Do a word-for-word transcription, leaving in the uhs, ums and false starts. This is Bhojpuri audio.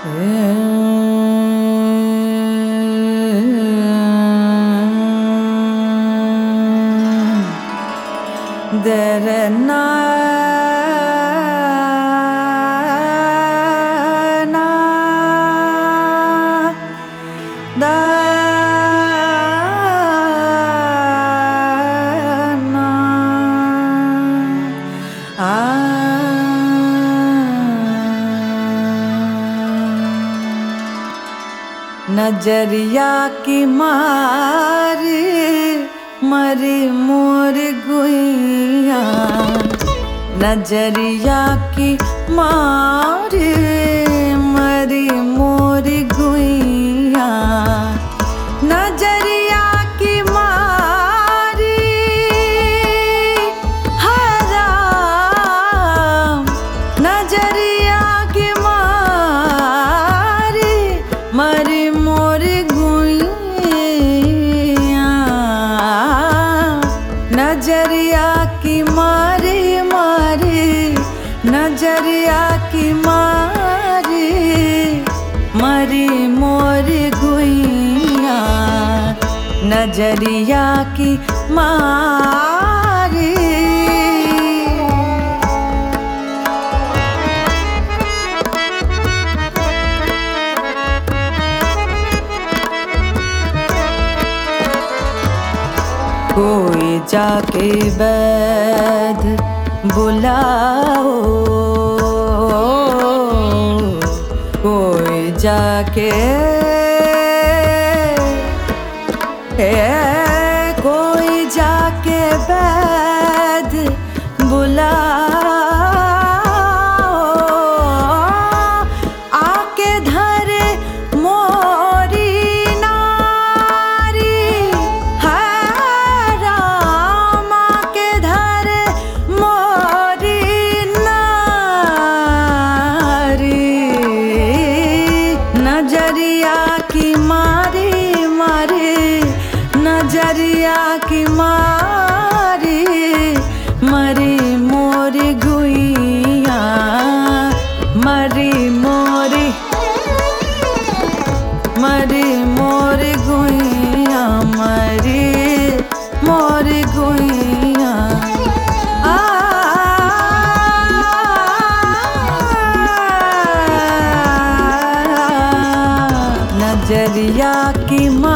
There na na da na नजरिया की मारी मरी मोर गुइया नजरिया की मारी मरी मोर गुइया नजरिया की मारी हराम नजरिया की मारी मरी मोर गुइया नजरिया की मारी मारी नजरिया की मारी मरी मोर गुइया नजरिया की मारी कोई जाके वैद बुलाओ कोई जाके ए, कोई जाके वैद बुलाओ आके धरे मोरी नारी है राम आके धरे मोरी नारी नजरिया की मारी मारी नजरिया की मारी मरी मोर गुइया मरी मोरी मरी मोर गुइया मरी मोर गुइया आ नजरिया की